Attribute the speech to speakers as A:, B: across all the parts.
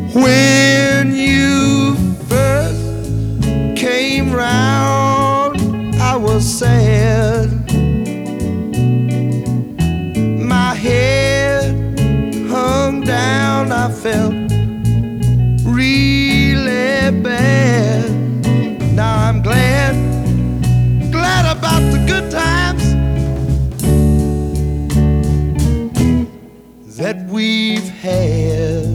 A: When you first came round, I was sad. My head hung down, I felt really bad. Now I'm glad about the good times that we've had.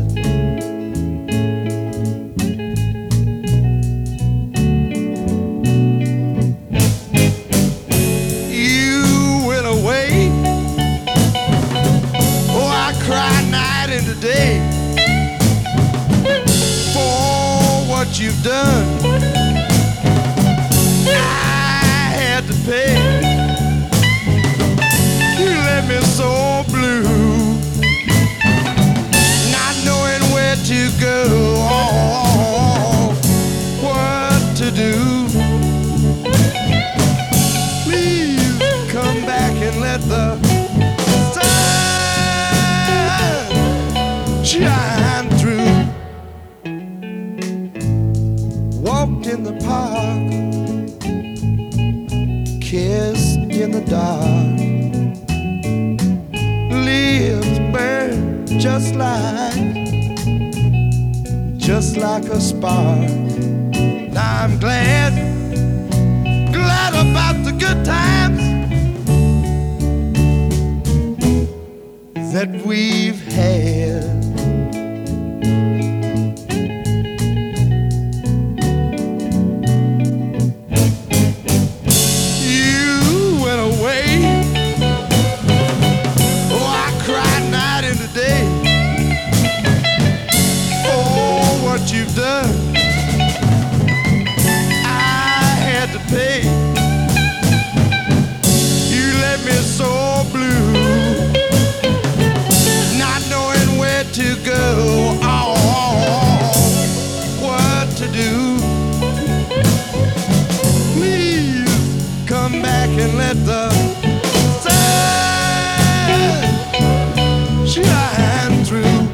A: You went away, oh, I cried night and day for what you've done. To pay. You left me so blue, not knowing where to go, what to do. Please come back and let the sun shine through. Walked in the park, kissed in the dark, lips burn just like a spark. Now I'm glad about the good times that we've had. You've done, I had to pay. You left me so blue, not knowing where to go, what to do. Please come back and let the sun shine through.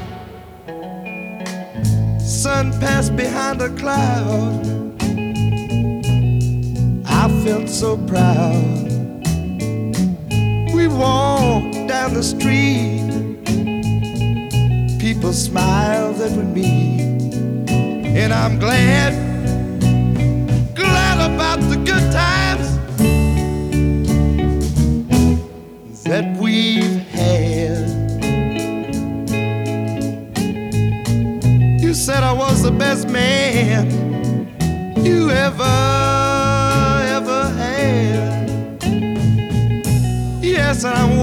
A: Sun passed behind a cloud, I felt so proud. We walked down the street, people smiled that we meet, and I'm glad about the good times that we've had. You said I was the best man you ever had. Yes, and I'm